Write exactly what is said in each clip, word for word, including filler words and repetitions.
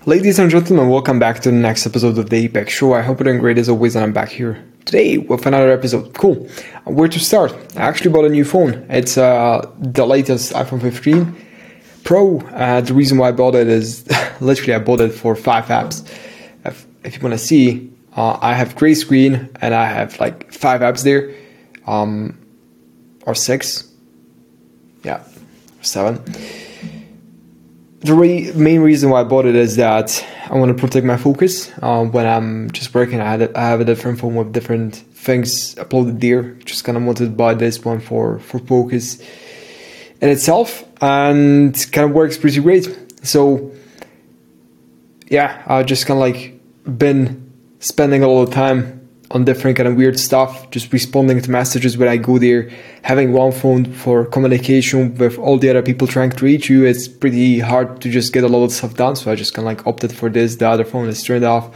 Ladies and gentlemen, welcome back to the next episode of the Apex Show. I hope you're doing great as always, and I'm back here today with another episode. Cool. Where to start? I actually bought a new phone. It's uh, the latest iPhone fifteen Pro. Uh, the reason why I bought it is literally I bought it for five apps. If, if you want to see, uh, I have gray screen and I have like five apps there, um, or six. Yeah, seven. The re- main reason why I bought it is that I want to protect my focus. Uh, when I'm just working, I, had a, I have a different phone with different things uploaded there. Just kind of wanted to buy this one for, for focus in itself, and kind of works pretty great. So yeah, I just kind of like been spending a lot of time on different kind of weird stuff, just responding to messages when I go there. Having one phone for communication with all the other people trying to reach you, it's pretty hard to just get a lot of stuff done. So I just kind of like opted for this. The other phone is turned off.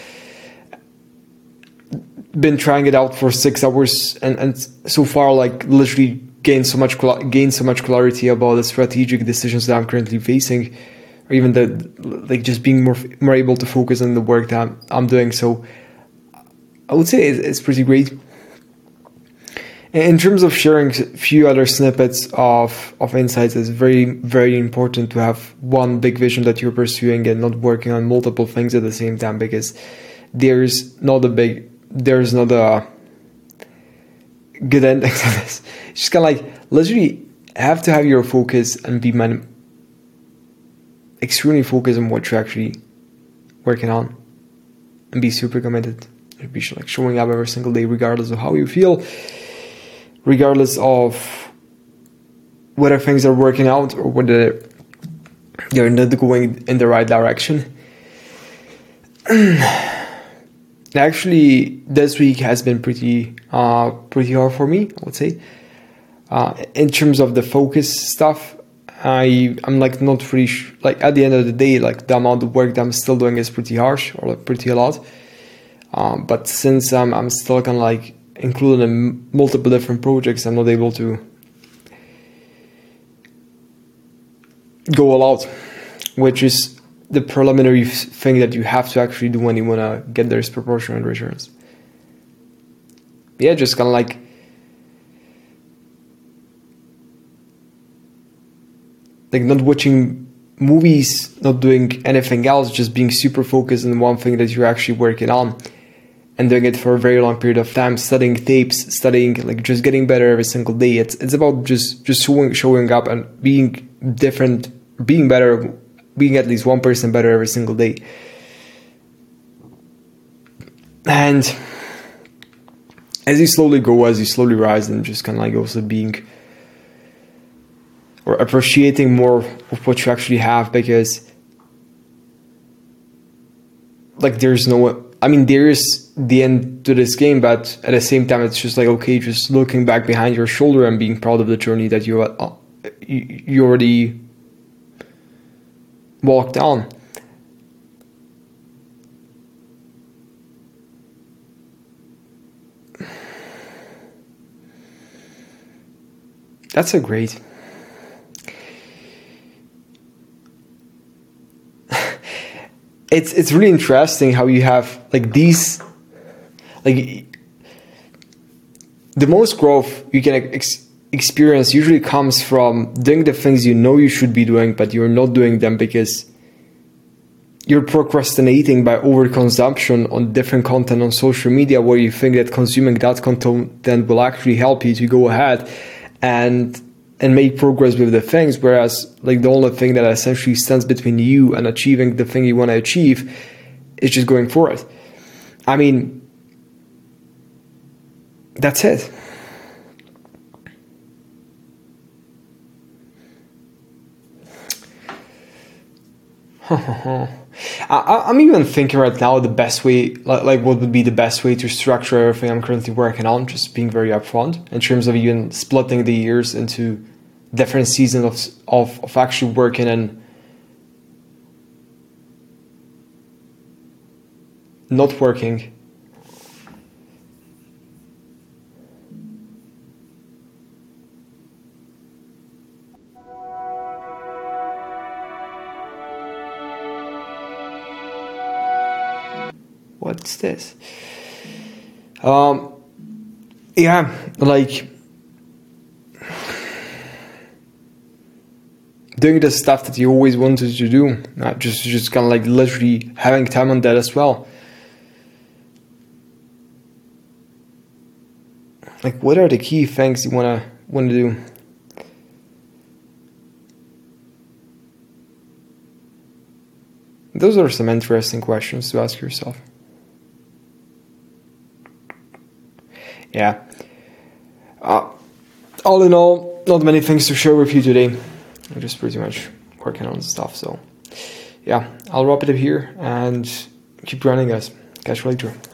Been trying it out for six hours, and, and so far, like literally gained so much gained so much clarity about the strategic decisions that I'm currently facing, or even the like just being more more able to focus on the work that I'm, I'm doing. So I would say it's pretty great. In terms of sharing a few other snippets of, of insights, it's very, very important to have one big vision that you're pursuing and not working on multiple things at the same time, because there's not a big, there's not a good ending to this. It's just kind of like, literally have to have your focus and be man- extremely focused on what you're actually working on and be super committed. Be like showing up every single day, regardless of how you feel, regardless of whether things are working out or whether you're not going in the right direction. Actually, this week has been pretty, uh, pretty hard for me, I would say. Uh, in terms of the focus stuff, I I'm like not really sh- like at the end of the day, like the amount of work that I'm still doing is pretty harsh, or like pretty a lot. Um, but since um, I'm still kind of like included in multiple different projects, I'm not able to go all out, which is the preliminary thing that you have to actually do when you want to get those proportional returns. Yeah, just kind of like like not watching movies, not doing anything else, just being super focused on one thing that you're actually working on. And doing it for a very long period of time, studying tapes, studying, like just getting better every single day. It's it's about just just showing showing up and being different, being better, being at least one percent better every single day. And as you slowly go, as you slowly rise, and just kind of like also being or appreciating more of what you actually have, because like there's no. I mean, there is the end to this game, but at the same time, it's just like, okay, just looking back behind your shoulder and being proud of the journey that you uh, you already walked on. That's a great. It's it's really interesting how you have like these, like the most growth you can ex- experience usually comes from doing the things you know you should be doing, but you're not doing them because you're procrastinating by overconsumption on different content on social media, where you think that consuming that content will actually help you to go ahead and and make progress with the things, whereas like the only thing that essentially stands between you and achieving the thing you want to achieve is just going for it. I mean, that's it. I, I'm even thinking right now the best way, like, like what would be the best way to structure everything I'm currently working on, just being very upfront in terms of even splitting the years into different seasons of, of, of actually working and not working. what's this? Um, yeah, like doing the stuff that you always wanted to do, not just just kind of like literally having time on that as well. Like, what are the key things you wanna wanna do? Those are some interesting questions to ask yourself. Yeah. Uh, all in all, not many things to share with you today. I'm just pretty much working on stuff. So, yeah, I'll wrap it up here and keep running, guys. Catch you later.